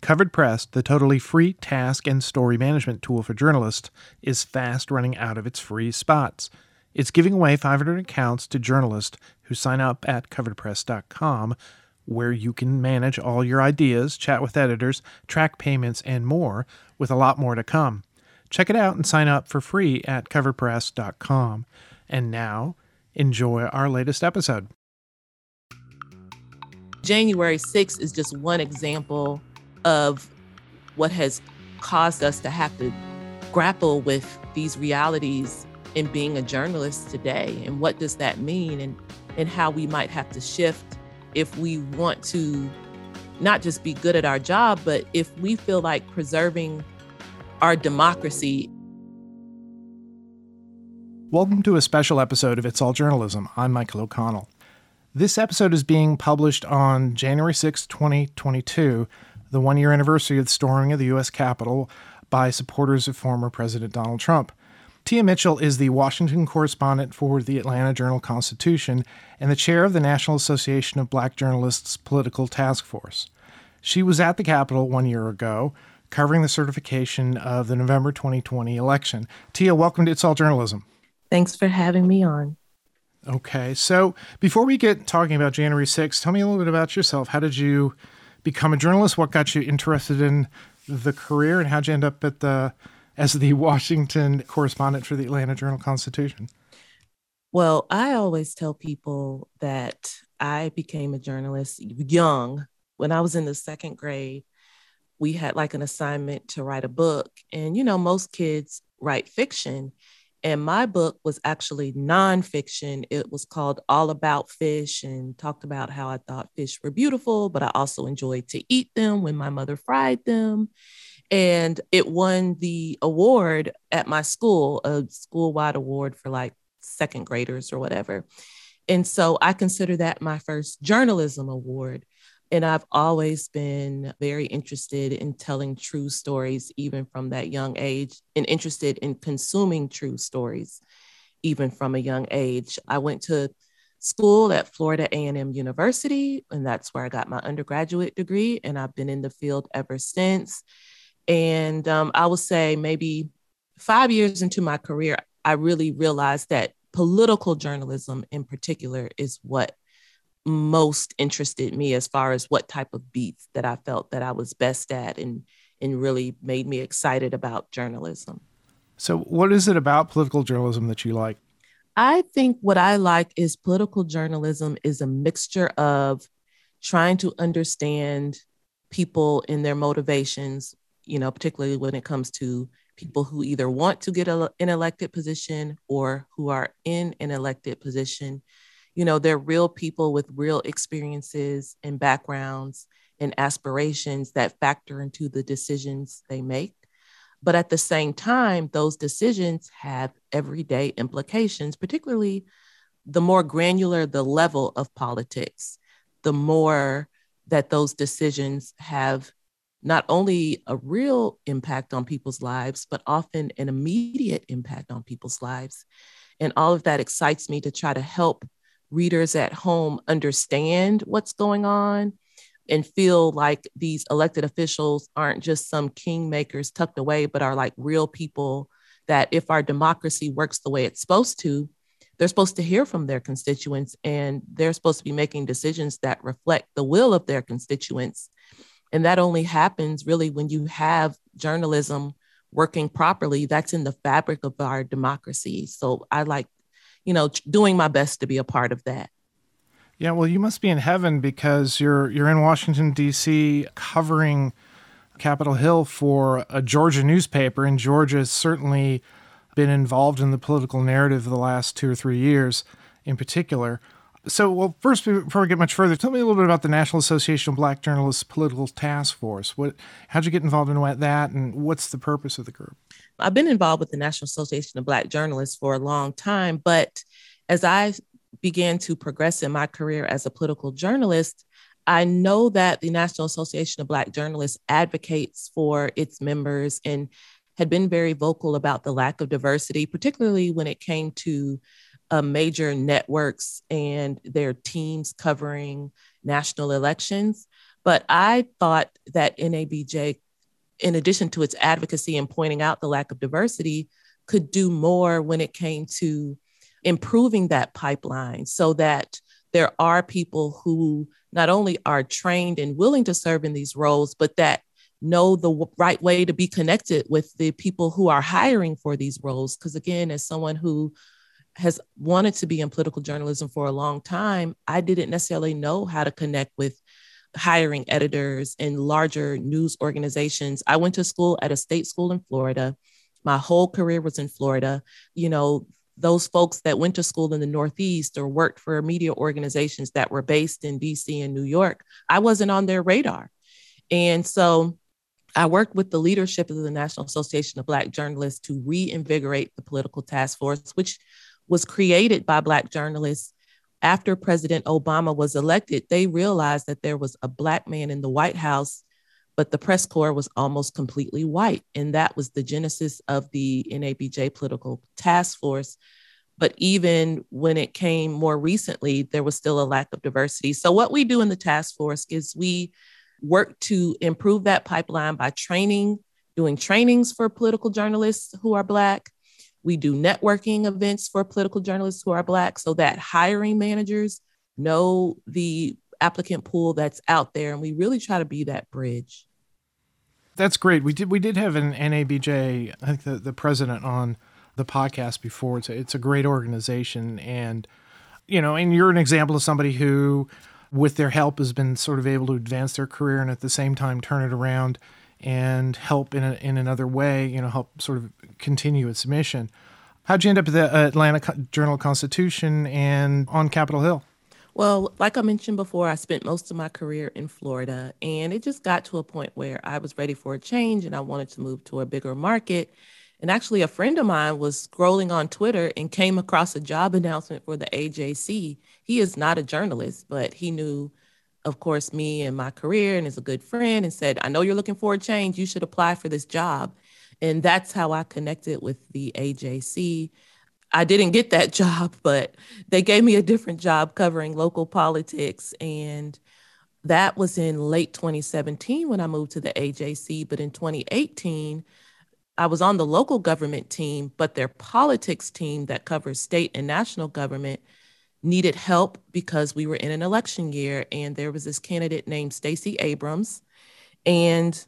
Covered Press, the totally free task and story management tool for journalists, is fast running out of its free spots. It's giving away 500 accounts to journalists who sign up at coveredpress.com, where you can manage all your ideas, chat with editors, track payments, and more, with a lot more to come. Check it out and sign up for free at coveredpress.com. And now, enjoy our latest episode. January 6th is just one example of what has caused us to have to grapple with these realities in being a journalist today. And what does that mean, and how we might have to shift if we want to not just be good at our job, but if we feel like preserving our democracy. Welcome to a special episode of It's All Journalism. I'm Michael O'Connell. This episode is being published on January 6, 2022, the one-year anniversary of the storming of the U.S. Capitol by supporters of former President Donald Trump. Tia Mitchell is the Washington correspondent for the Atlanta Journal-Constitution and the chair of the National Association of Black Journalists Political Task Force. She was at the Capitol 1 year ago, covering the certification of the November 2020 election. Tia, welcome to It's All Journalism. Thanks for having me on. Okay, so before we get talking about January 6th, tell me a little bit about yourself. How did you become a journalist? What got you interested in the career, and how'd you end up as the Washington correspondent for the Atlanta Journal-Constitution? Well, I always tell people that I became a journalist young. When I was in the second grade, we had like an assignment to write a book. And, most kids write fiction. And my book was actually nonfiction. It was called All About Fish and talked about how I thought fish were beautiful, but I also enjoyed to eat them when my mother fried them. And it won the award at my school, a school-wide award for like second graders or whatever. And so I consider that my first journalism award. And I've always been very interested in telling true stories, even from that young age, and interested in consuming true stories, even from a young age. I went to school at Florida A&M University, and that's where I got my undergraduate degree. And I've been in the field ever since. And I will say maybe 5 years into my career, I really realized that political journalism in particular is what most interested me as far as what type of beats that I felt that I was best at and really made me excited about journalism. So what is it about political journalism that you like? I think what I like is political journalism is a mixture of trying to understand people and their motivations, particularly when it comes to people who either want to get an elected position or who are in an elected position. They're real people with real experiences and backgrounds and aspirations that factor into the decisions they make. But at the same time, those decisions have everyday implications, particularly the more granular the level of politics, the more that those decisions have not only a real impact on people's lives, but often an immediate impact on people's lives. And all of that excites me to try to help readers at home understand what's going on and feel like these elected officials aren't just some kingmakers tucked away, but are like real people that if our democracy works the way it's supposed to, they're supposed to hear from their constituents and they're supposed to be making decisions that reflect the will of their constituents. And that only happens really when you have journalism working properly. That's in the fabric of our democracy. So I like doing my best to be a part of that. Yeah, well, you must be in heaven because you're in Washington, D.C., covering Capitol Hill for a Georgia newspaper, and Georgia has certainly been involved in the political narrative of the last 2 or 3 years in particular. So, well, first, before we get much further, tell me a little bit about the National Association of Black Journalists Political Task Force. How'd you get involved in that, and what's the purpose of the group? I've been involved with the National Association of Black Journalists for a long time, but as I began to progress in my career as a political journalist, I know that the National Association of Black Journalists advocates for its members and had been very vocal about the lack of diversity, particularly when it came to major networks and their teams covering national elections. But I thought that NABJ, in addition to its advocacy and pointing out the lack of diversity, could do more when it came to improving that pipeline so that there are people who not only are trained and willing to serve in these roles, but that know the right way to be connected with the people who are hiring for these roles. Because again, as someone who has wanted to be in political journalism for a long time, I didn't necessarily know how to connect with hiring editors in larger news organizations. I went to school at a state school in Florida. My whole career was in Florida. You know, those folks that went to school in the Northeast or worked for media organizations that were based in DC and New York, I wasn't on their radar. And so I worked with the leadership of the National Association of Black Journalists to reinvigorate the political task force, which was created by Black journalists. After President Obama was elected, they realized that there was a Black man in the White House, but the press corps was almost completely white. And that was the genesis of the NABJ political task force. But even when it came more recently, there was still a lack of diversity. So what we do in the task force is we work to improve that pipeline by doing trainings for political journalists who are Black. We do networking events for political journalists who are Black so that hiring managers know the applicant pool that's out there. And we really try to be that bridge. That's great. We did have an NABJ, I think the president on the podcast before. It's a great organization. And, you know, and you're an example of somebody who, with their help, has been sort of able to advance their career and at the same time turn it around and help in another way, you know, help sort of continue its mission. How'd you end up at the Atlanta Journal-Constitution and on Capitol Hill? Well, like I mentioned before, I spent most of my career in Florida, and it just got to a point where I was ready for a change and I wanted to move to a bigger market. And actually, a friend of mine was scrolling on Twitter and came across a job announcement for the AJC. He is not a journalist, but he knew, of course, me and my career and is a good friend and said, I know you're looking for a change. You should apply for this job. And that's how I connected with the AJC. I didn't get that job, but they gave me a different job covering local politics. And that was in late 2017 when I moved to the AJC. But in 2018, I was on the local government team, but their politics team that covers state and national government needed help because we were in an election year. And there was this candidate named Stacey Abrams, and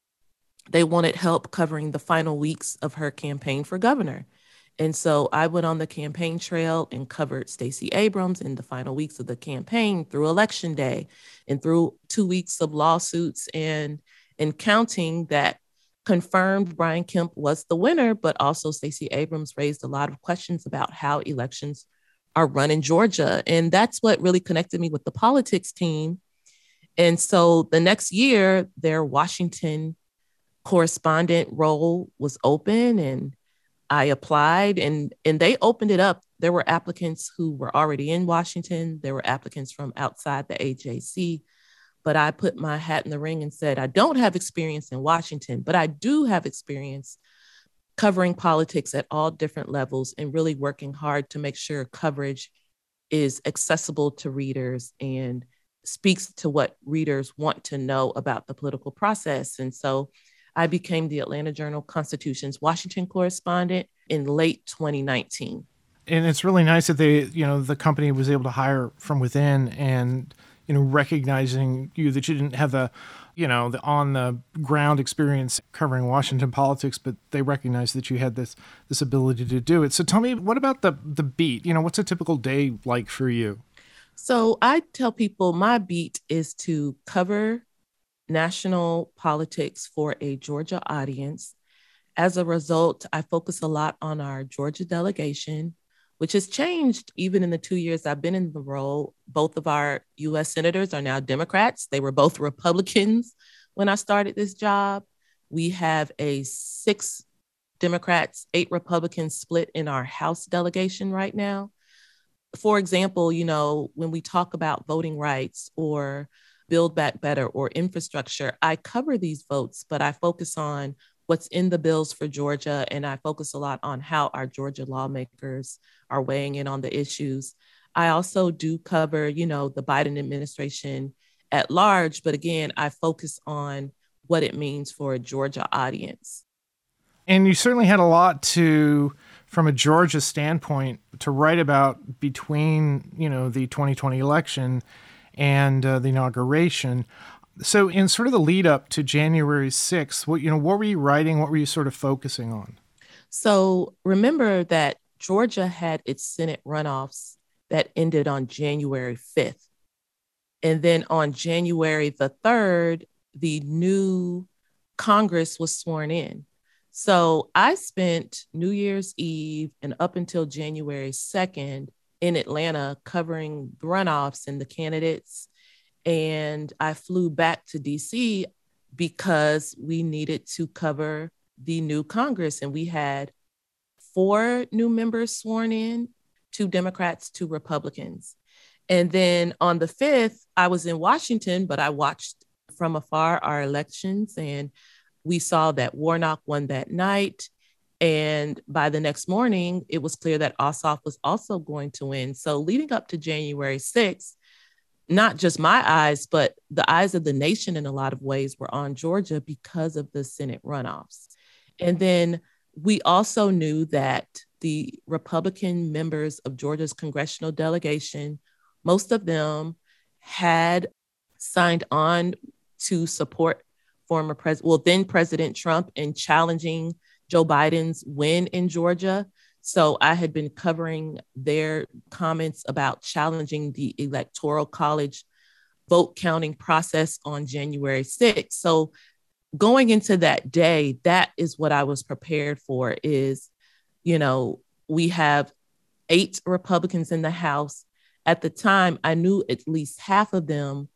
they wanted help covering the final weeks of her campaign for governor. And so I went on the campaign trail and covered Stacey Abrams in the final weeks of the campaign through Election Day and through 2 weeks of lawsuits and counting that confirmed Brian Kemp was the winner, but also Stacey Abrams raised a lot of questions about how elections are run in Georgia. And that's what really connected me with the politics team. And so the next year, their Washington correspondent role was open, and I applied, and they opened it up. There were applicants who were already in Washington. There were applicants from outside the AJC, but I put my hat in the ring and said, I don't have experience in Washington, but I do have experience covering politics at all different levels and really working hard to make sure coverage is accessible to readers and speaks to what readers want to know about the political process. And so I became the Atlanta Journal-Constitution's Washington correspondent in late 2019. And it's really nice that the company was able to hire from within and, recognizing that you didn't have the on the ground experience covering Washington politics, but they recognized that you had this ability to do it. So tell me, what about the beat? What's a typical day like for you? So I tell people my beat is to cover national politics for a Georgia audience. As a result, I focus a lot on our Georgia delegation, which has changed even in the 2 years I've been in the role. Both of our U.S. senators are now Democrats. They were both Republicans when I started this job. We have a 6 Democrats, 8 Republicans split in our House delegation right now. For example, when we talk about voting rights or Build Back Better or infrastructure, I cover these votes, but I focus on what's in the bills for Georgia, and I focus a lot on how our Georgia lawmakers are weighing in on the issues. I also do cover, the Biden administration at large. But again, I focus on what it means for a Georgia audience. And you certainly had a lot from a Georgia standpoint, to write about between, the 2020 election and the inauguration. So in sort of the lead up to January 6th, what were you writing? What were you sort of focusing on? So remember that Georgia had its Senate runoffs that ended on January 5th. And then on January the 3rd, the new Congress was sworn in. So I spent New Year's Eve and up until January 2nd in Atlanta covering the runoffs and the candidates. And I flew back to DC because we needed to cover the new Congress. And we had 4 new members sworn in, 2 Democrats, 2 Republicans. And then on the 5th, I was in Washington, but I watched from afar our elections, and we saw that Warnock won that night. And by the next morning, it was clear that Ossoff was also going to win. So leading up to January 6th, not just my eyes, but the eyes of the nation in a lot of ways were on Georgia because of the Senate runoffs. And then we also knew that the Republican members of Georgia's congressional delegation, most of them had signed on to support then President Trump in challenging Joe Biden's win in Georgia. So I had been covering their comments about challenging the Electoral College vote counting process on January 6th. So going into that day, that is what I was prepared for is, we have 8 Republicans in the House. At the time, I knew at least half of them,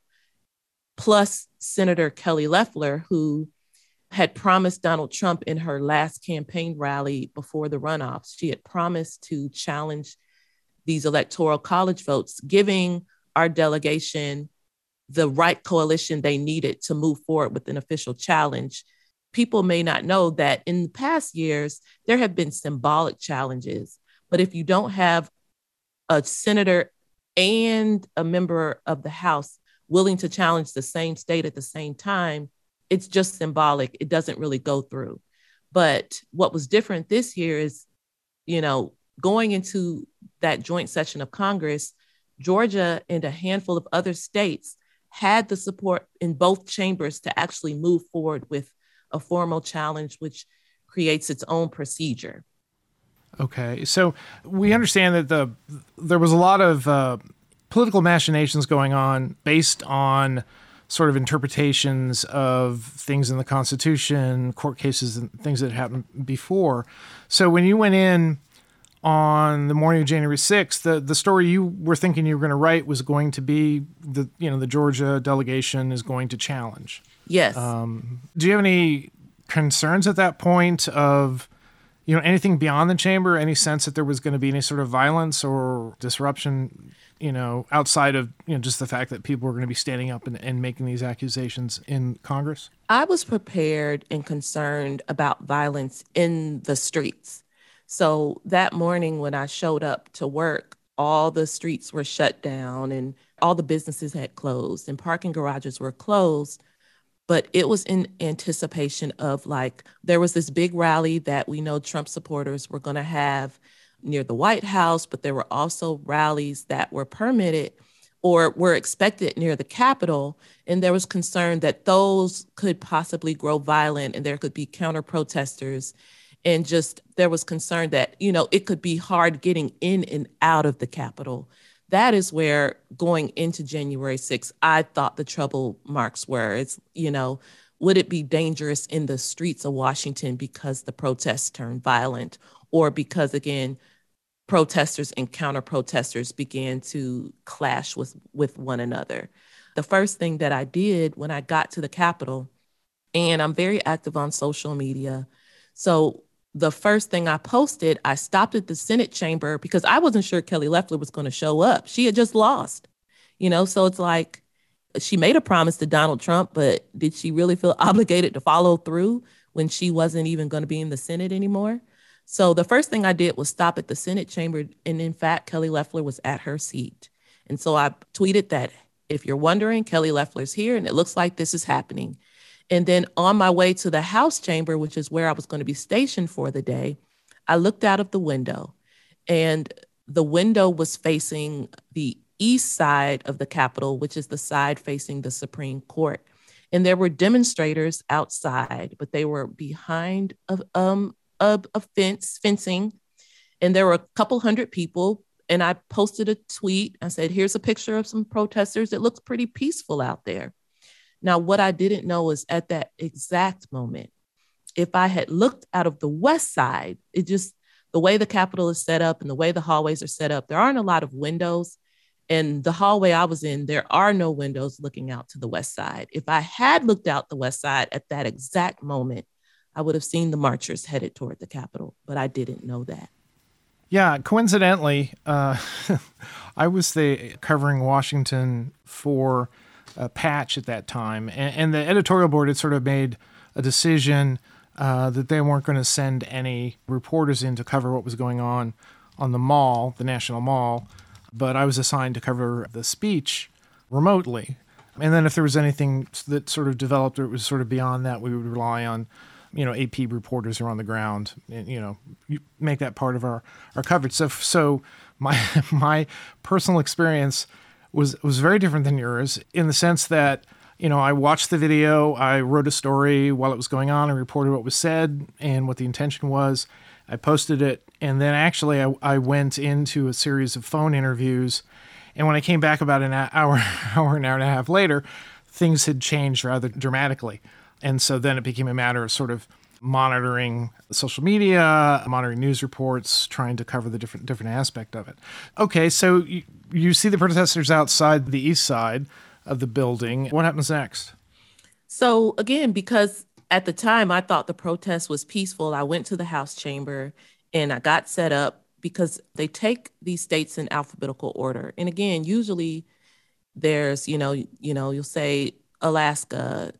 plus Senator Kelly Loeffler, who had promised Donald Trump in her last campaign rally before the runoffs. She had promised to challenge these Electoral College votes, giving our delegation the right coalition they needed to move forward with an official challenge. People may not know that in the past years, there have been symbolic challenges, but if you don't have a senator and a member of the House willing to challenge the same state at the same time, it's just symbolic. It doesn't really go through. But what was different this year is, going into that joint session of Congress, Georgia and a handful of other states had the support in both chambers to actually move forward with a formal challenge, which creates its own procedure. Okay. So we understand that there was a lot of political machinations going on based on sort of interpretations of things in the Constitution, court cases, and things that happened before. So when you went in on the morning of January 6th, the story you were thinking you were going to write was going to be the Georgia delegation is going to challenge. Yes. Do you have any concerns at that point of, anything beyond the chamber, any sense that there was going to be any sort of violence or disruption, outside of, just the fact that people were going to be standing up and making these accusations in Congress? I was prepared and concerned about violence in the streets. So that morning when I showed up to work, all the streets were shut down and all the businesses had closed and parking garages were closed. But it was in anticipation of there was this big rally that we know Trump supporters were going to have near the White House, but there were also rallies that were permitted or were expected near the Capitol. And there was concern that those could possibly grow violent and there could be counter protesters. And there was concern that, it could be hard getting in and out of the Capitol. That is where going into January 6th, I thought the trouble marks were. It's, would it be dangerous in the streets of Washington because the protests turned violent or because, again, protesters and counter protesters began to clash with one another? The first thing that I did when I got to the Capitol, and I'm very active on social media. So the first thing I posted, I stopped at the Senate chamber because I wasn't sure Kelly Loeffler was going to show up. She had just lost, so it's like she made a promise to Donald Trump, but did she really feel obligated to follow through when she wasn't even going to be in the Senate anymore? So the first thing I did was stop at the Senate chamber. And in fact, Kelly Loeffler was at her seat. And so I tweeted that, if you're wondering, Kelly Loeffler's here, and it looks like this is happening. And then on my way to the House chamber, which is where I was going to be stationed for the day, I looked out of the window, and the window was facing the east side of the Capitol, which is the side facing the Supreme Court. And there were demonstrators outside, but they were behind a fencing, and there were a couple hundred people. And I posted a tweet. I said, here's a picture of some protesters. It looks pretty peaceful out there. Now, what I didn't know is at that exact moment, if I had looked out of the west side, the way the Capitol is set up and the way the hallways are set up, there aren't a lot of windows. And the hallway I was in, there are no windows looking out to the west side. If I had looked out the west side at that exact moment, I would have seen the marchers headed toward the Capitol, but I didn't know that. Yeah, coincidentally, I was covering Washington for Patch at that time, and the editorial board had sort of made a decision that they weren't going to send any reporters in to cover what was going on the mall, the National Mall, but I was assigned to cover the speech remotely. And then if there was anything that sort of developed or it was sort of beyond that, we would rely on AP reporters who are on the ground, and, you make that part of our coverage. So my personal experience was very different than yours in the sense that, I watched the video, I wrote a story while it was going on, I reported what was said and what the intention was. I posted it, and then actually I went into a series of phone interviews, and when I came back about an hour and a half later, things had changed rather dramatically. And so then it became a matter of sort of monitoring social media, monitoring news reports, trying to cover the different aspect of it. Okay, so you see the protesters outside the east side of the building. What happens next? So again, because at the time I thought the protest was peaceful, I went to the House chamber and I got set up because they take these states in alphabetical order. And again, usually there's, you'll say Alaska.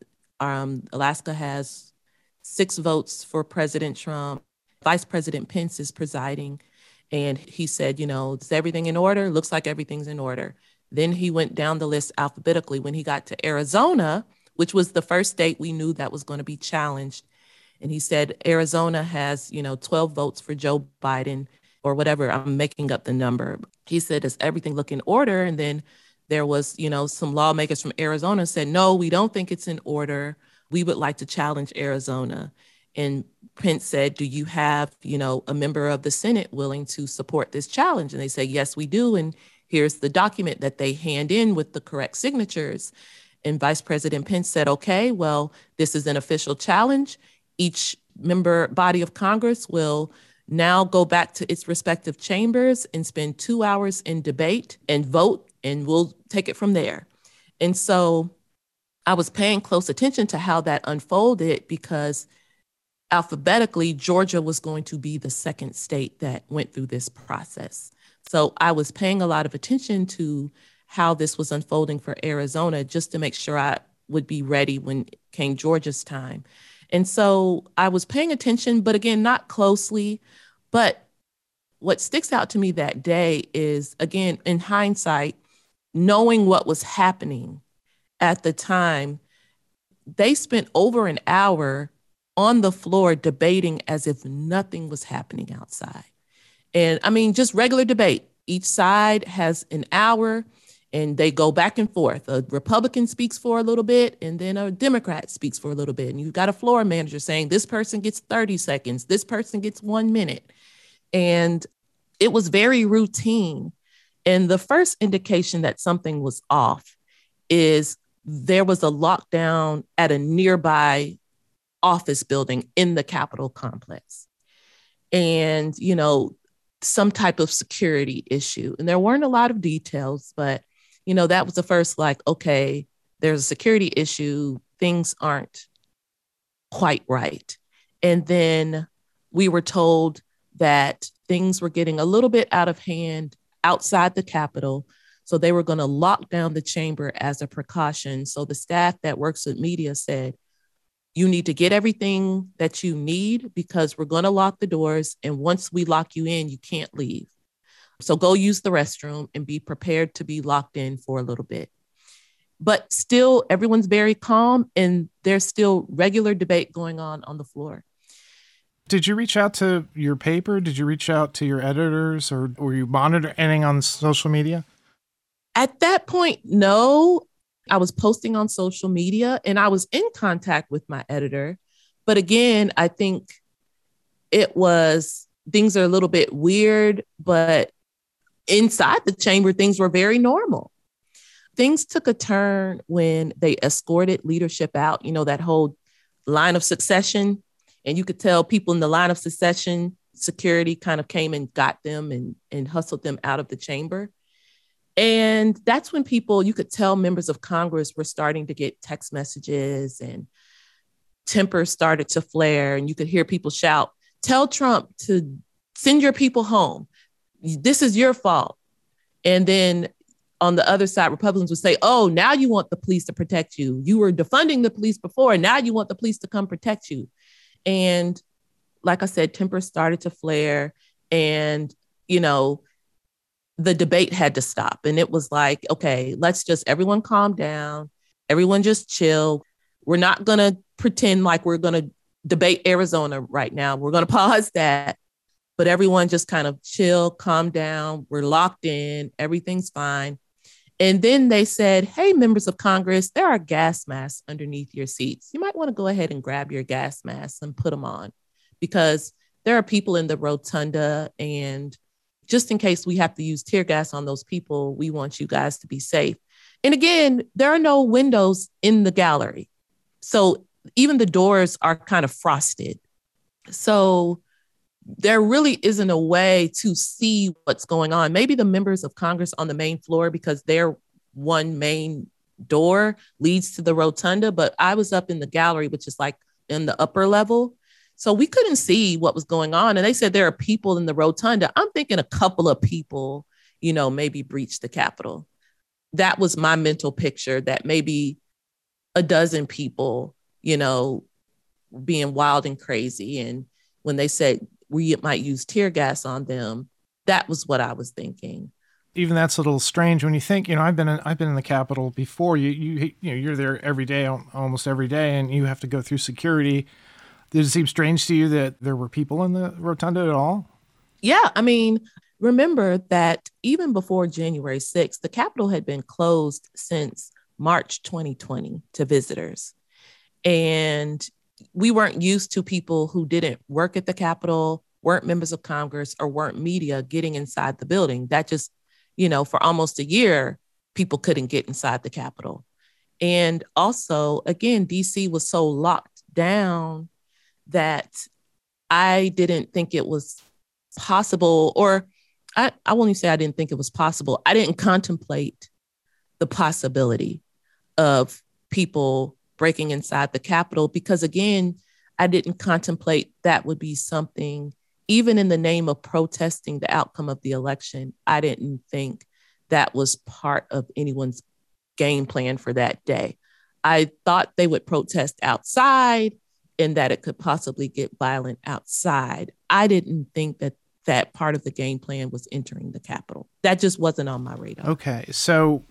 Alaska has 6 votes for President Trump. Vice President Pence is presiding. And he said, is everything in order? Looks like everything's in order. Then he went down the list alphabetically. When he got to Arizona, which was the first state we knew that was going to be challenged, and he said, Arizona has, 12 votes for Joe Biden or whatever. I'm making up the number. He said, does everything look in order? And then there was, some lawmakers from Arizona said, no, we don't think it's in order. We would like to challenge Arizona. And Pence said, do you have, a member of the Senate willing to support this challenge? And they said, yes, we do. And here's the document that they hand in with the correct signatures. And Vice President Pence said, okay, well, this is an official challenge. Each member body of Congress will now go back to its respective chambers and spend 2 hours in debate and vote, and we'll take it from there. And so I was paying close attention to how that unfolded because alphabetically, Georgia was going to be the second state that went through this process. So I was paying a lot of attention to how this was unfolding for Arizona just to make sure I would be ready when it came Georgia's time. And so I was paying attention, but again, not closely. But what sticks out to me that day is, again, in hindsight, knowing what was happening at the time, they spent over an hour on the floor debating as if nothing was happening outside. And I mean, just regular debate. Each side has an hour and they go back and forth. A Republican speaks for a little bit and then a Democrat speaks for a little bit. And you've got a floor manager saying this person gets 30 seconds, this person gets 1 minute. And it was very routine. And the first indication that something was off is there was a lockdown at a nearby office building in the Capitol complex. And, some type of security issue. And there weren't a lot of details, but, that was the first, okay, there's a security issue. Things aren't quite right. And then we were told that things were getting a little bit out of hand outside the Capitol. So they were going to lock down the chamber as a precaution. So the staff that works with media said, you need to get everything that you need because we're going to lock the doors. And once we lock you in, you can't leave. So go use the restroom and be prepared to be locked in for a little bit. but still everyone's very calm and there's still regular debate going on the floor. Did you reach out to your paper? Did you reach out to your editors, or were you monitoring on social media? At that point, no. I was posting on social media and I was in contact with my editor. But again, I think things are a little bit weird, but inside the chamber, things were very normal. Things took a turn when they escorted leadership out, that whole line of succession. And you could tell people in the line of succession, security kind of came and got them and hustled them out of the chamber. And that's when you could tell members of Congress were starting to get text messages and tempers started to flare. And you could hear people shout, "Tell Trump to send your people home. This is your fault." And then on the other side, Republicans would say, "Oh, now you want the police to protect you. You were defunding the police before, and now you want the police to come protect you." And like I said, tempers started to flare and, the debate had to stop. And it was like, okay, let's just everyone calm down. Everyone just chill. We're not going to pretend like we're going to debate Arizona right now. We're going to pause that. But everyone just kind of chill, calm down. We're locked in. Everything's fine. And then they said, "Hey, members of Congress, there are gas masks underneath your seats. You might want to go ahead and grab your gas masks and put them on because there are people in the rotunda. And just in case we have to use tear gas on those people, we want you guys to be safe." And again, there are no windows in the gallery. So even the doors are kind of frosted. So there really isn't a way to see what's going on. Maybe the members of Congress on the main floor, because their one main door leads to the rotunda, but I was up in the gallery, which is like in the upper level. So we couldn't see what was going on. And they said there are people in the rotunda. I'm thinking a couple of people, maybe breached the Capitol. That was my mental picture, that maybe a dozen people, being wild and crazy. And when they said we might use tear gas on them, that was what I was thinking. Even that's a little strange when you think, I've been in the Capitol before. You're there every day, almost every day, and you have to go through security. Did it seem strange to you that there were people in the rotunda at all? Yeah, I mean, remember that even before January 6th, the Capitol had been closed since March 2020 to visitors. And we weren't used to people who didn't work at the Capitol, weren't members of Congress, or weren't media getting inside the building. That just, for almost a year, people couldn't get inside the Capitol. And also, again, DC was so locked down that I didn't think it was possible, or I won't even say I didn't think it was possible. I didn't contemplate the possibility of people breaking inside the Capitol because, again, I didn't contemplate that would be something, even in the name of protesting the outcome of the election. I didn't think that was part of anyone's game plan for that day. I thought they would protest outside and that it could possibly get violent outside. I didn't think that part of the game plan was entering the Capitol. That just wasn't on my radar. Okay, so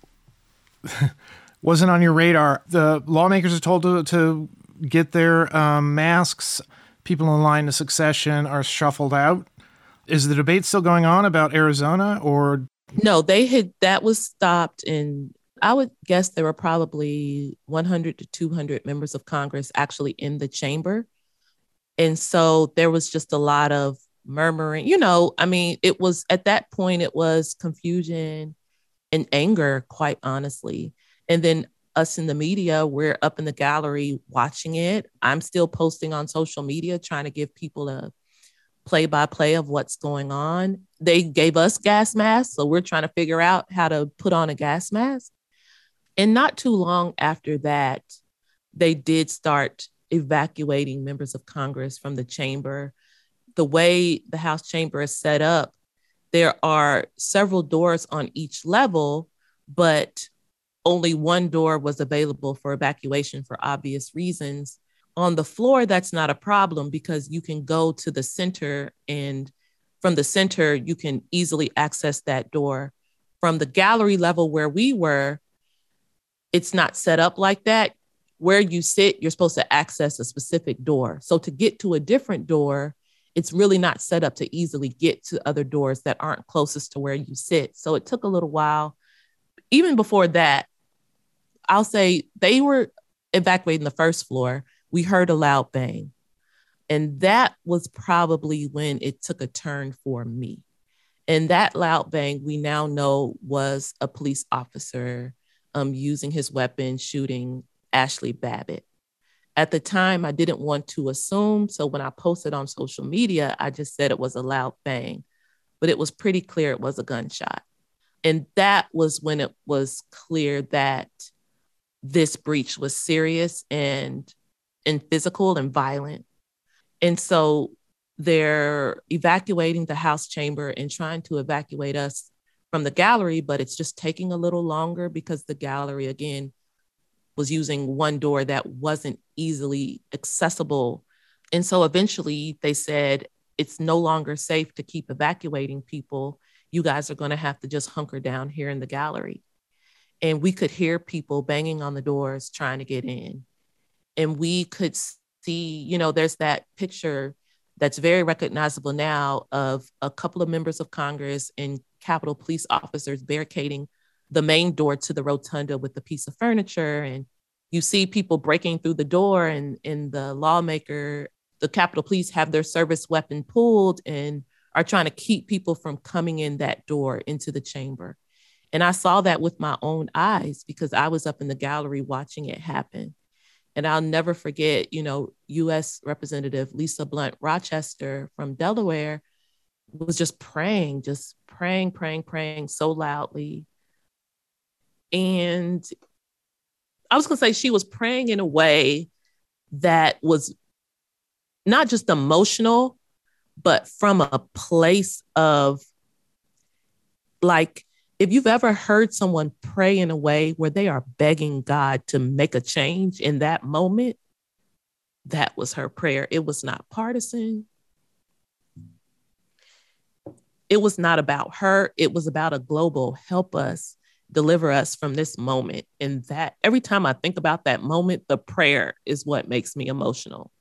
wasn't on your radar. The lawmakers are told to get their masks. People in line to succession are shuffled out. Is the debate still going on about Arizona, or? No, that was stopped. And I would guess there were probably 100 to 200 members of Congress actually in the chamber. And so there was just a lot of murmuring, it was at that point, it was confusion and anger, quite honestly. And then us in the media, we're up in the gallery watching it. I'm still posting on social media, trying to give people a play-by-play of what's going on. They gave us gas masks, so we're trying to figure out how to put on a gas mask. And not too long after that, they did start evacuating members of Congress from the chamber. The way the House chamber is set up, there are several doors on each level, but only one door was available for evacuation for obvious reasons. On the floor, that's not a problem because you can go to the center, and from the center, you can easily access that door. From the gallery level where we were, it's not set up like that. Where you sit, you're supposed to access a specific door. So to get to a different door, it's really not set up to easily get to other doors that aren't closest to where you sit. So it took a little while. Even before that, I'll say they were evacuating the first floor. We heard a loud bang. And that was probably when it took a turn for me. And that loud bang, we now know, was a police officer using his weapon, shooting Ashley Babbitt. At the time, I didn't want to assume. So when I posted on social media, I just said it was a loud bang, but it was pretty clear it was a gunshot. And that was when it was clear that this breach was serious and physical and violent. And so they're evacuating the House chamber and trying to evacuate us from the gallery, but it's just taking a little longer because the gallery, again, was using one door that wasn't easily accessible. And so eventually they said, it's no longer safe to keep evacuating people. You guys are going to have to just hunker down here in the gallery. And we could hear people banging on the doors trying to get in. And we could see, you know, there's that picture that's very recognizable now of a couple of members of Congress and Capitol police officers barricading the main door to the rotunda with a piece of furniture. And you see people breaking through the door, and the lawmaker, the Capitol Police have their service weapon pulled and are trying to keep people from coming in that door into the chamber. And I saw that with my own eyes because I was up in the gallery watching it happen. And I'll never forget, you know, U.S. Representative Lisa Blunt Rochester from Delaware was just praying so loudly. And I was going to say she was praying in a way that was not just emotional, but from a place of, like, if you've ever heard someone pray in a way where they are begging God to make a change in that moment, that was her prayer. It was not partisan. It was not about her. It was about a global help us, deliver us from this moment. And that every time I think about that moment, the prayer is what makes me emotional.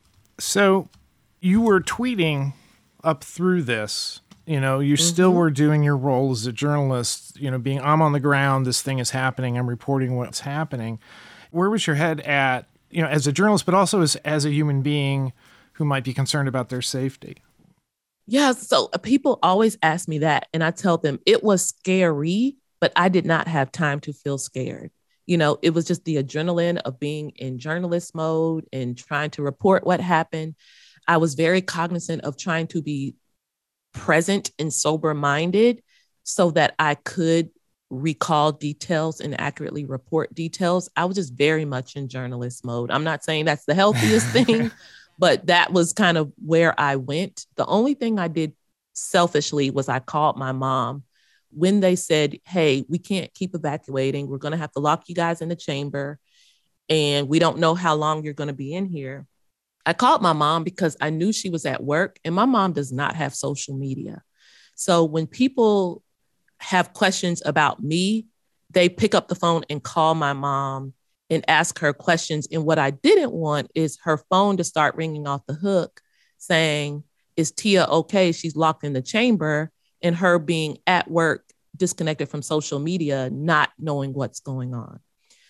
So you were tweeting up through this. You know, you still were doing your role as a journalist, you know, being, I'm on the ground, this thing is happening, I'm reporting what's happening. Where was your head at, you know, as a journalist, but also as a human being who might be concerned about their safety? Yeah, so people always ask me that, and I tell them it was scary, but I did not have time to feel scared. You know, it was just the adrenaline of being in journalist mode and trying to report what happened. I was very cognizant of trying to be present and sober-minded so that I could recall details and accurately report details. I was just very much in journalist mode. I'm not saying that's the healthiest thing, but that was kind of where I went. The only thing I did selfishly was I called my mom when they said, hey, we can't keep evacuating. We're going to have to lock you guys in the chamber, and we don't know how long you're going to be in here. I called my mom because I knew she was at work, and my mom does not have social media. So when people have questions about me, they pick up the phone and call my mom and ask her questions. And what I didn't want is her phone to start ringing off the hook saying, is Tia okay? She's locked in the chamber, and her being at work, disconnected from social media, not knowing what's going on.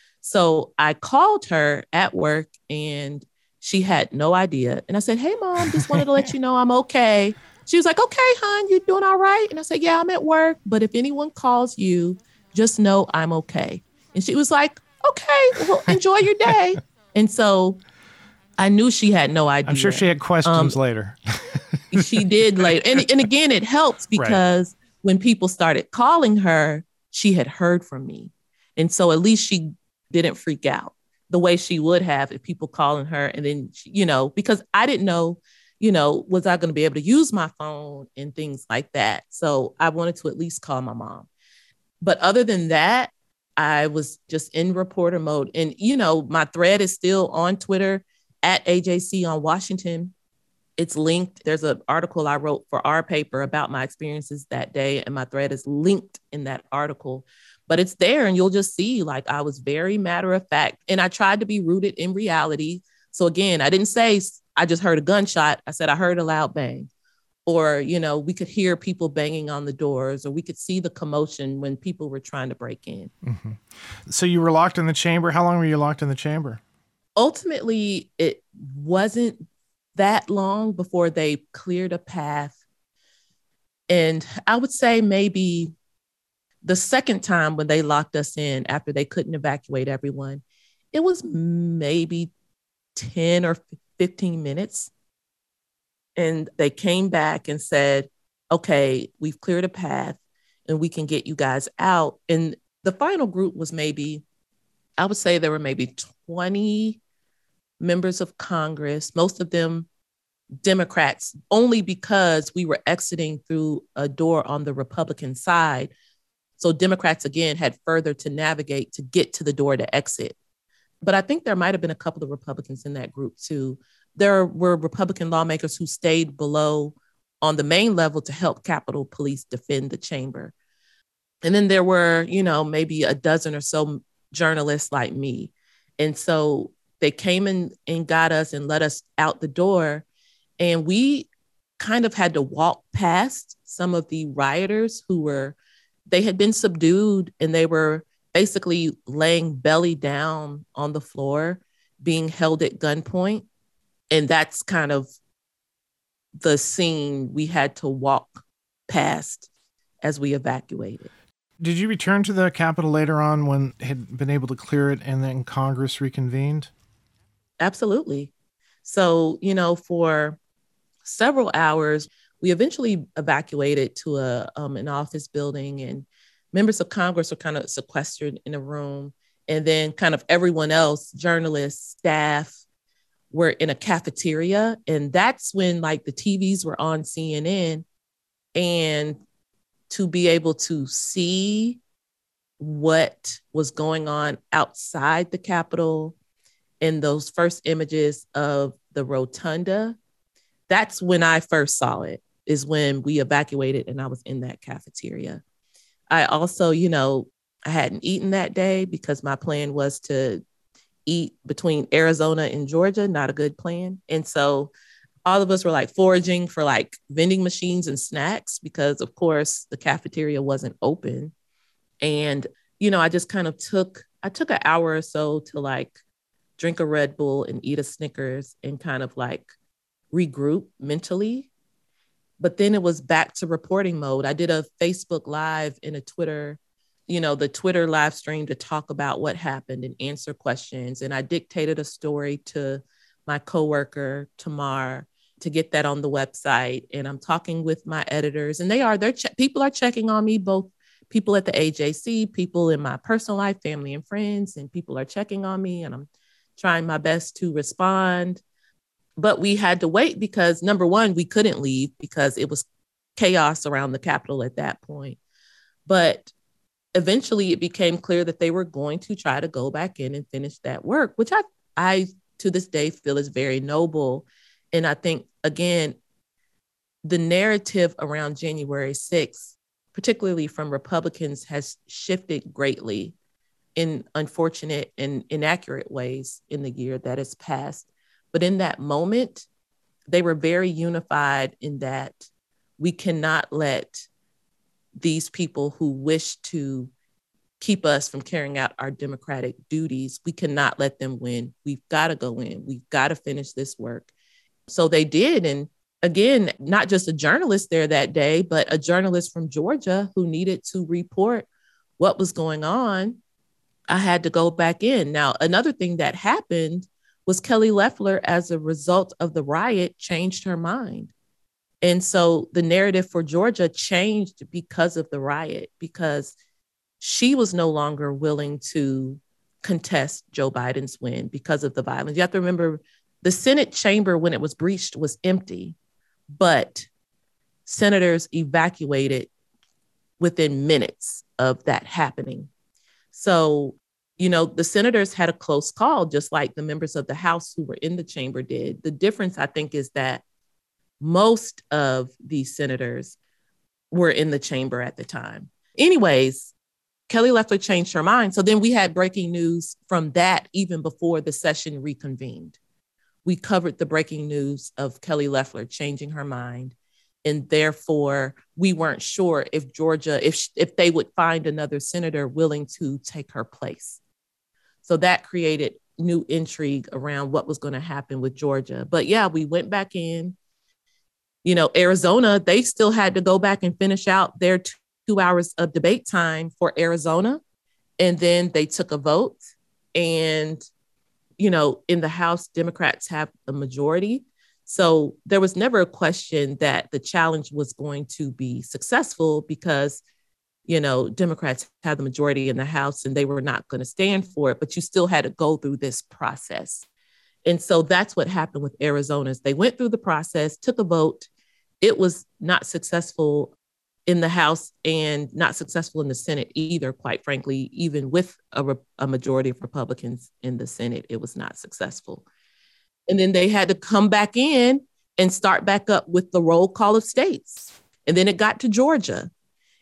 So I called her at work, and she had no idea. And I said, hey, Mom, just wanted to let you know I'm okay. She was like, okay, hon, you doing all right? And I said, yeah, I'm at work, but if anyone calls you, just know I'm okay. And she was like, okay, well, enjoy your day. And so I knew she had no idea. I'm sure she had questions later. She did later. And again, it helps because when people started calling her, she had heard from me. And so at least she didn't freak out the way she would have if people calling her. And then, you know, because I didn't know, you know, was I going to be able to use my phone and things like that. So I wanted to at least call my mom. But other than that, I was just in reporter mode. And, you know, my thread is still on Twitter at AJC on Washington. It's linked. There's an article I wrote for our paper about my experiences that day, and my thread is linked in that article. but it's there. And you'll just see, like, I was very matter of fact. And I tried to be rooted in reality. So again, I didn't say I just heard a gunshot. I said I heard a loud bang. Or, we could hear people banging on the doors, or we could see the commotion when people were trying to break in. Mm-hmm. So you were locked in the chamber. How long were you locked in the chamber? Ultimately, it wasn't that long before they cleared a path. And I would say maybe the second time when they locked us in after they couldn't evacuate everyone, it was maybe 10 or 15 minutes. And they came back and said, okay, we've cleared a path and we can get you guys out. And the final group was I would say there were maybe 20 members of Congress, most of them Democrats, only because we were exiting through a door on the Republican side. So Democrats, again, had further to navigate to get to the door to exit. But I think there might have been a couple of Republicans in that group too. There were Republican lawmakers who stayed below on the main level to help Capitol Police defend the chamber. And then there were, maybe a dozen or so journalists like me. And so they came in and got us and let us out the door. And we kind of had to walk past some of the rioters they had been subdued, and they were basically laying belly down on the floor, being held at gunpoint. And that's kind of the scene we had to walk past as we evacuated. Did you return to the Capitol later on when had been able to clear it and then Congress reconvened? Absolutely. So, for several hours, we eventually evacuated to an office building, and members of Congress were kind of sequestered in a room. And then kind of everyone else, journalists, staff, were in a cafeteria. And that's when like the TVs were on CNN, and to be able to see what was going on outside the Capitol in those first images of the rotunda, that's when I first saw it, is when we evacuated and I was in that cafeteria. I also, I hadn't eaten that day because my plan was to eat between Arizona and Georgia, not a good plan. And so all of us were like foraging for like vending machines and snacks because, of course, the cafeteria wasn't open. And, I just kind of took an hour or so to like drink a Red Bull and eat a Snickers and kind of like regroup mentally. But then it was back to reporting mode. I did a Facebook Live and a Twitter, the Twitter live stream to talk about what happened and answer questions. And I dictated a story to my coworker, Tamar, to get that on the website. And I'm talking with my editors, and people are checking on me, both people at the AJC, people in my personal life, family and friends, and people are checking on me, and I'm trying my best to respond. But we had to wait because, number one, we couldn't leave because it was chaos around the Capitol at that point. But eventually it became clear that they were going to try to go back in and finish that work, which I to this day feel is very noble. And I think, again, the narrative around January 6th, particularly from Republicans, has shifted greatly in unfortunate and inaccurate ways in the year that has passed. But in that moment, they were very unified in that we cannot let these people who wish to keep us from carrying out our democratic duties, we cannot let them win. We've got to go in. We've got to finish this work. So they did. And again, not just a journalist there that day, but a journalist from Georgia who needed to report what was going on. I had to go back in. Now, another thing that happened was Kelly Loeffler, as a result of the riot, changed her mind. And so the narrative for Georgia changed because of the riot, because she was no longer willing to contest Joe Biden's win because of the violence. You have to remember, the Senate chamber, when it was breached, was empty, but senators evacuated within minutes of that happening. So, the senators had a close call, just like the members of the House who were in the chamber did. The difference, I think, is that most of these senators were in the chamber at the time. Anyways, Kelly Loeffler changed her mind. So then we had breaking news from that even before the session reconvened. We covered the breaking news of Kelly Loeffler changing her mind. And therefore, we weren't sure if Georgia, if they would find another senator willing to take her place. So that created new intrigue around what was going to happen with Georgia. But yeah, we went back in. You know, Arizona, they still had to go back and finish out their 2 hours of debate time for Arizona. And then they took a vote. And, you know, in the House, Democrats have a majority. So there was never a question that the challenge was going to be successful because, you know, Democrats had the majority in the House and they were not going to stand for it, but you still had to go through this process. And so that's what happened with Arizona. They went through the process, took a vote. It was not successful in the House and not successful in the Senate either, quite frankly. Even with a majority of Republicans in the Senate, it was not successful. And then they had to come back in and start back up with the roll call of states. And then it got to Georgia.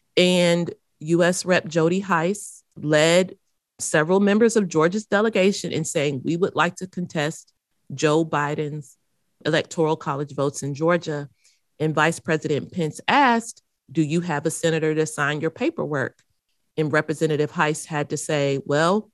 And U.S. Rep. Jody Hice led several members of Georgia's delegation in saying, we would like to contest Joe Biden's electoral college votes in Georgia. And Vice President Pence asked, do you have a senator to sign your paperwork? And Representative Hice had to say, well,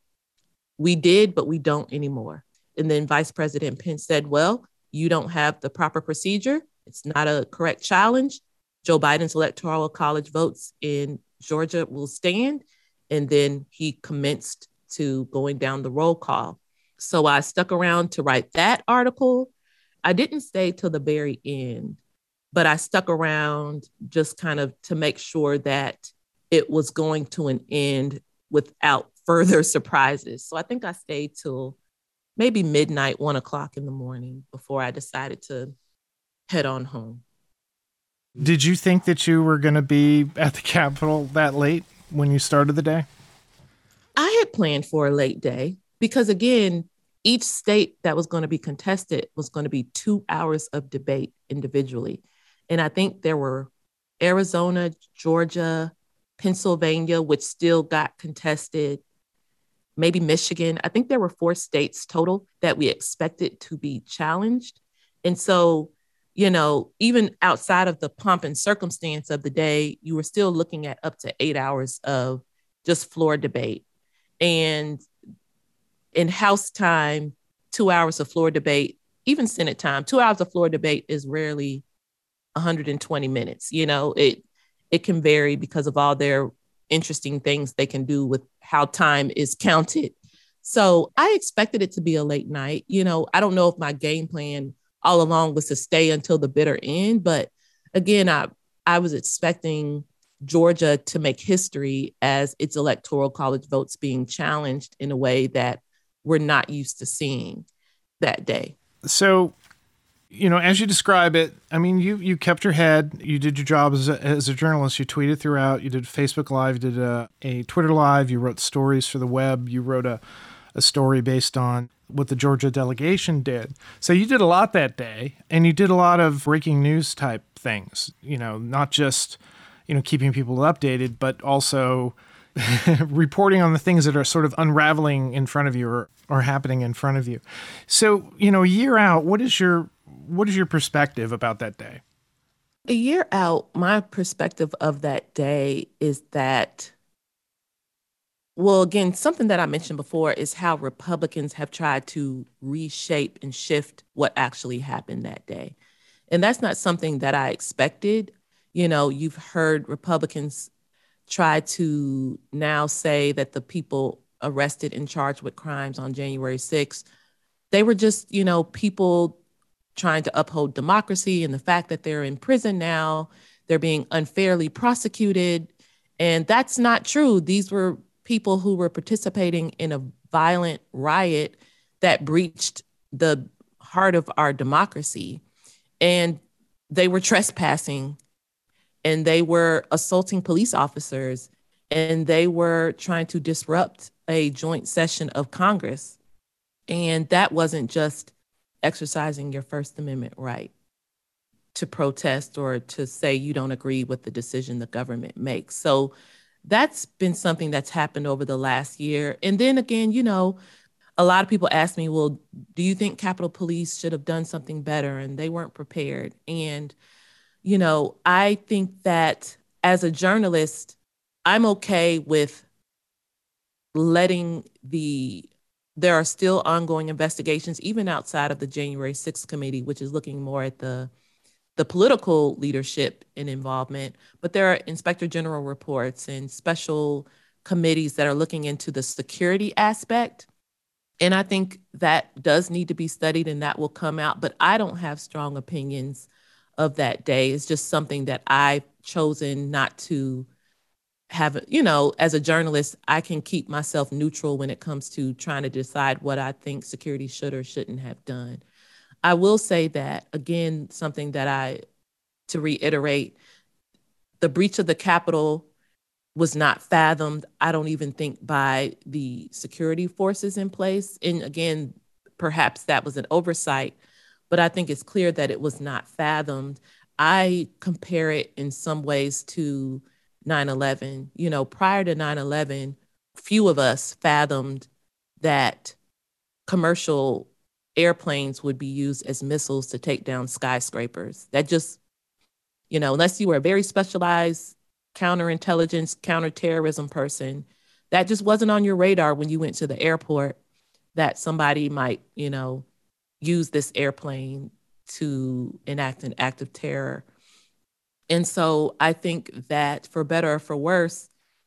we did, but we don't anymore. And then Vice President Pence said, well, you don't have the proper procedure. It's not a correct challenge. Joe Biden's electoral college votes in Georgia will stand. And then he commenced to going down the roll call. So I stuck around to write that article. I didn't stay till the very end, but I stuck around just kind of to make sure that it was going to an end without further surprises. So I think I stayed till maybe midnight, 1:00 in the morning before I decided to head on home. Did you think that you were going to be at the Capitol that late when you started the day? I had planned for a late day because, again, each state that was going to be contested was going to be 2 hours of debate individually. And I think there were Arizona, Georgia, Pennsylvania, which still got contested, maybe Michigan. I think there were 4 states total that we expected to be challenged. And so, you know, even outside of the pomp and circumstance of the day, you were still looking at up to 8 hours of just floor debate. And in House time, 2 hours of floor debate, even Senate time, 2 hours of floor debate is rarely 120 minutes. You know, it can vary because of all their interesting things they can do with how time is counted. So I expected it to be a late night. You know, I don't know if my game plan all along was to stay until the bitter end, but again, I was expecting Georgia to make history as its electoral college votes being challenged in a way that we're not used to seeing that day. So, you know, as you describe it, I mean, you kept your head, you did your job as a journalist, you tweeted throughout, you did Facebook Live, you did a Twitter Live, you wrote stories for the web, you wrote a story based on what the Georgia delegation did. So you did a lot that day, and you did a lot of breaking news type things, you know, not just, you know, keeping people updated, but also reporting on the things that are sort of unraveling in front of you or happening in front of you. So, you know, a year out, what is your perspective about that day? A year out, my perspective of that day is that, well, again, something that I mentioned before is how Republicans have tried to reshape and shift what actually happened that day. And that's not something that I expected. You know, you've heard Republicans try to now say that the people arrested and charged with crimes on January 6th, they were just, you know, people trying to uphold democracy, and the fact that they're in prison now, they're being unfairly prosecuted. And that's not true. These were people who were participating in a violent riot that breached the heart of our democracy. And they were trespassing, and they were assaulting police officers, and they were trying to disrupt a joint session of Congress. And that wasn't just exercising your First Amendment right to protest or to say you don't agree with the decision the government makes. So That's been something that's happened over the last year. And then again, a lot of people ask me, well, do you think Capitol Police should have done something better? And they weren't prepared. And, I think that as a journalist, I'm okay with letting there are still ongoing investigations, even outside of the January 6th committee, which is looking more at the political leadership and involvement, but there are inspector general reports and special committees that are looking into the security aspect. And I think that does need to be studied and that will come out, but I don't have strong opinions of that day. It's just something that I've chosen not to have. As a journalist, I can keep myself neutral when it comes to trying to decide what I think security should or shouldn't have done. I will say that, again, something that to reiterate, the breach of the Capitol was not fathomed, I don't even think, by the security forces in place. And again, perhaps that was an oversight, but I think it's clear that it was not fathomed. I compare it in some ways to 9/11. Prior to 9/11, few of us fathomed that commercial airplanes would be used as missiles to take down skyscrapers. That just, unless you were a very specialized counterintelligence, counterterrorism person, that just wasn't on your radar when you went to the airport that somebody might, use this airplane to enact an act of terror. And so I think that for better or for worse,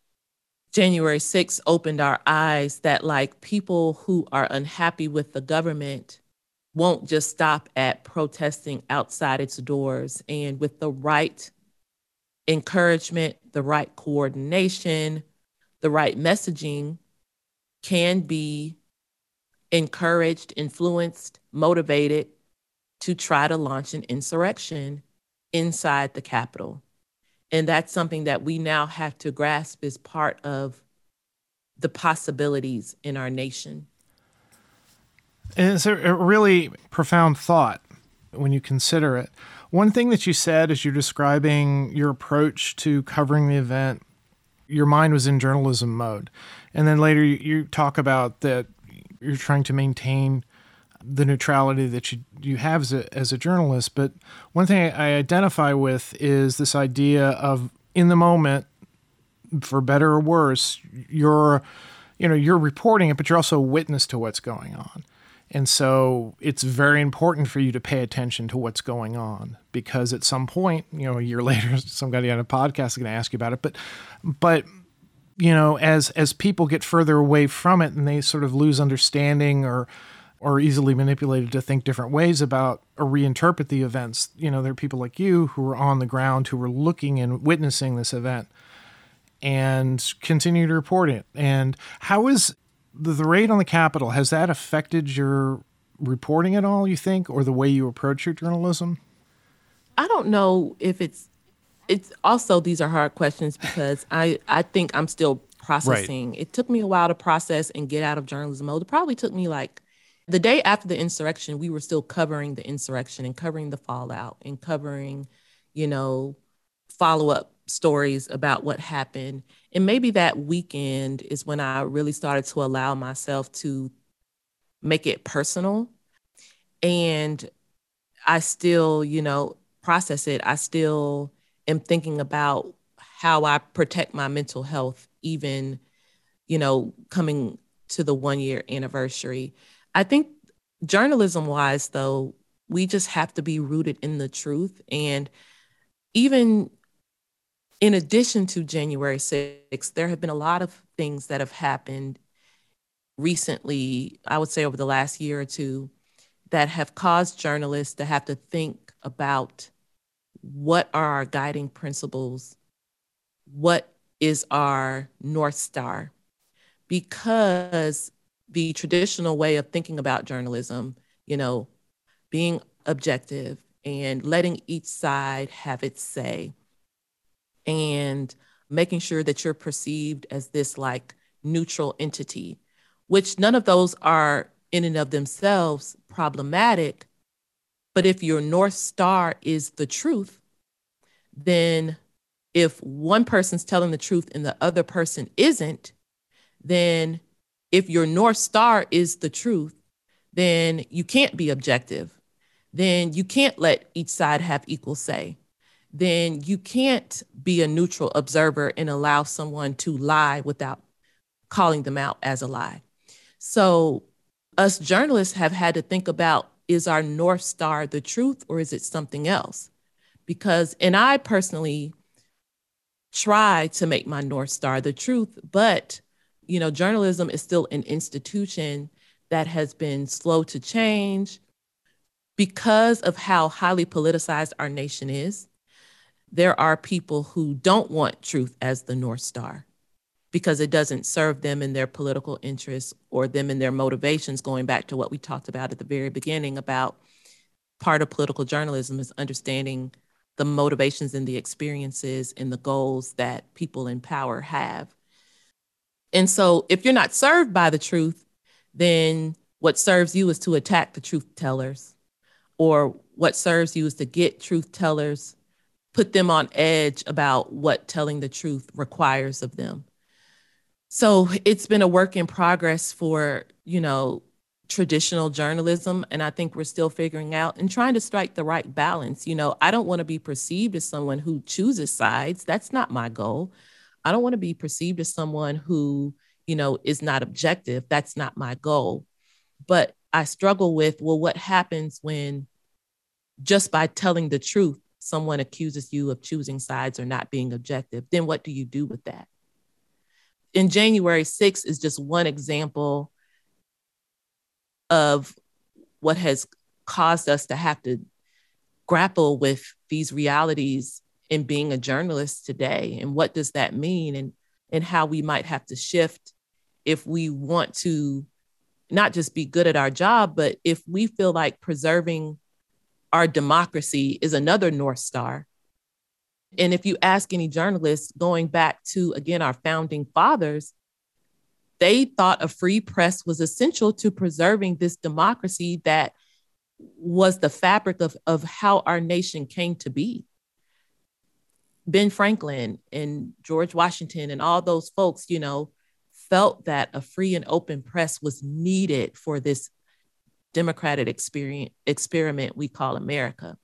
January 6th opened our eyes that, like, people who are unhappy with the government won't just stop at protesting outside its doors. And with the right encouragement, the right coordination, the right messaging, can be encouraged, influenced, motivated to try to launch an insurrection inside the Capitol. And that's something that we now have to grasp as part of the possibilities in our nation. And it's a really profound thought when you consider it. One thing that you said as you're describing your approach to covering the event, your mind was in journalism mode. And then later you talk about that you're trying to maintain the neutrality that you have as a journalist. But one thing I identify with is this idea of, in the moment, for better or worse, you're reporting it, but you're also a witness to what's going on. And so it's very important for you to pay attention to what's going on, because at some point, a year later, somebody on a podcast is going to ask you about it. But as people get further away from it and they sort of lose understanding or easily manipulated to think different ways about or reinterpret the events, there are people like you who are on the ground, who are looking and witnessing this event and continue to report it. And how is the raid on the Capitol, has that affected your reporting at all, you think, or the way you approach your journalism? I don't know if it's also, these are hard questions because I think I'm still processing. Right. It took me a while to process and get out of journalism mode. It probably took me like the day after the insurrection, we were still covering the insurrection and covering the fallout and covering, follow-up stories about what happened. And maybe that weekend is when I really started to allow myself to make it personal. And I still, process it. I still am thinking about how I protect my mental health, even, coming to the 1-year anniversary. I think journalism-wise, though, we just have to be rooted in the truth. And even in addition to January 6th, there have been a lot of things that have happened recently, I would say over the last year or two, that have caused journalists to have to think about what are our guiding principles, what is our North Star, because the traditional way of thinking about journalism, being objective and letting each side have its say, and making sure that you're perceived as this like neutral entity, which none of those are in and of themselves problematic. But if your North Star is the truth, then if one person's telling the truth and the other person isn't, then if your North Star is the truth, then you can't be objective. Then you can't let each side have equal say. Then you can't be a neutral observer and allow someone to lie without calling them out as a lie. So us journalists have had to think about, is our North Star the truth or is it something else? And I personally try to make my North Star the truth, but journalism is still an institution that has been slow to change because of how highly politicized our nation is. There are people who don't want truth as the North Star because it doesn't serve them in their political interests or them in their motivations, going back to what we talked about at the very beginning about part of political journalism is understanding the motivations and the experiences and the goals that people in power have. And so if you're not served by the truth, then what serves you is to attack the truth tellers, or what serves you is to get truth tellers, put them on edge about what telling the truth requires of them. So it's been a work in progress for, traditional journalism. And I think we're still figuring out and trying to strike the right balance. I don't want to be perceived as someone who chooses sides. That's not my goal. I don't want to be perceived as someone who, is not objective. That's not my goal. But I struggle with, well, what happens when just by telling the truth, someone accuses you of choosing sides or not being objective? Then what do you do with that? And January 6th is just one example of what has caused us to have to grapple with these realities in being a journalist today. And what does that mean? And how we might have to shift if we want to not just be good at our job, but if we feel like preserving our democracy is another North Star. And if you ask any journalists, going back to, again, our founding fathers, they thought a free press was essential to preserving this democracy that was the fabric of how our nation came to be. Ben Franklin and George Washington and all those folks, felt that a free and open press was needed for this democratic experiment we call America.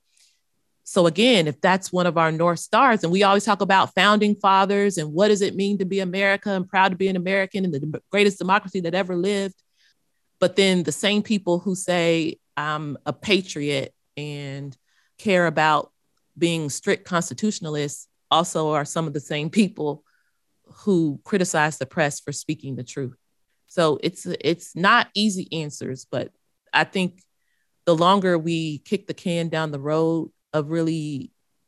So again, if that's one of our North Stars, and we always talk about founding fathers and what does it mean to be America and proud to be an American and the greatest democracy that ever lived. But then the same people who say I'm a patriot and care about being strict constitutionalists also are some of the same people who criticize the press for speaking the truth. So it's not easy answers, but I think the longer we kick the can down the road of really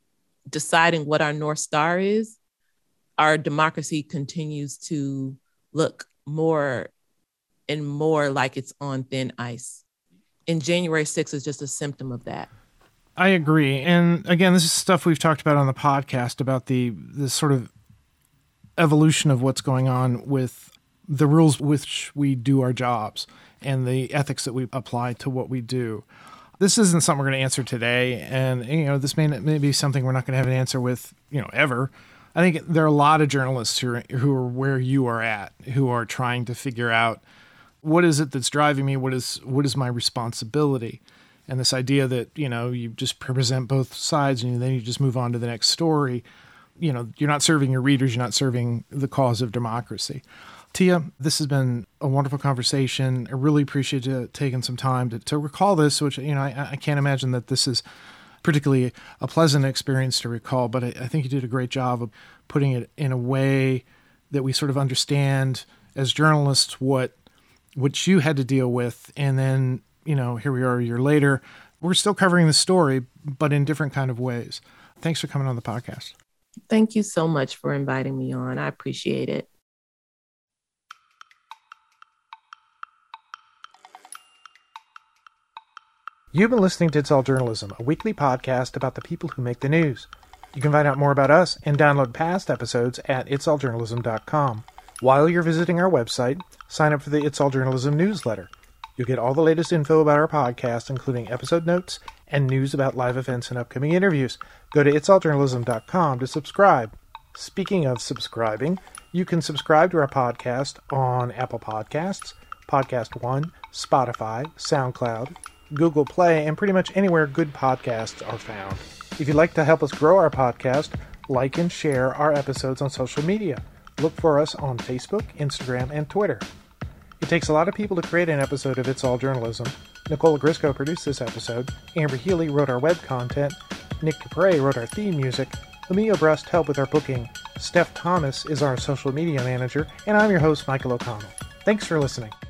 deciding what our North Star is, our democracy continues to look more and more like it's on thin ice. And January 6th is just a symptom of that. I agree. And again, this is stuff we've talked about on the podcast about the sort of evolution of what's going on with the rules which we do our jobs and the ethics that we apply to what we do. This isn't something we're going to answer today. And, this may be something we're not going to have an answer with, ever. I think there are a lot of journalists who are where you are at, who are trying to figure out what is it that's driving me? What is my responsibility? And this idea that, you just present both sides and then you just move on to the next story. You're not serving your readers. You're not serving the cause of democracy. Tia, this has been a wonderful conversation. I really appreciate you taking some time to recall this, which, I can't imagine that this is particularly a pleasant experience to recall, but I think you did a great job of putting it in a way that we sort of understand as journalists what you had to deal with. And then, here we are a year later, we're still covering the story, but in different kind of ways. Thanks for coming on the podcast. Thank you so much for inviting me on. I appreciate it. You've been listening to It's All Journalism, a weekly podcast about the people who make the news. You can find out more about us and download past episodes at itsalljournalism.com. While you're visiting our website, sign up for the It's All Journalism newsletter. You'll get all the latest info about our podcast, including episode notes and news about live events and upcoming interviews. Go to itsalljournalism.com to subscribe. Speaking of subscribing, you can subscribe to our podcast on Apple Podcasts, Podcast One, Spotify, SoundCloud, Google Play, and pretty much anywhere good podcasts are found. If you'd like to help us grow our podcast, like and share our episodes on social media. Look for us on Facebook, Instagram, and Twitter. It takes a lot of people to create an episode of It's All Journalism. Nicola Grisco produced this episode, Amber Healy wrote our web content, Nick Dupre wrote our theme music, Emilio Brust helped with our booking, Steph Thomas is our social media manager, and I'm your host, Michael O'Connell. Thanks for listening.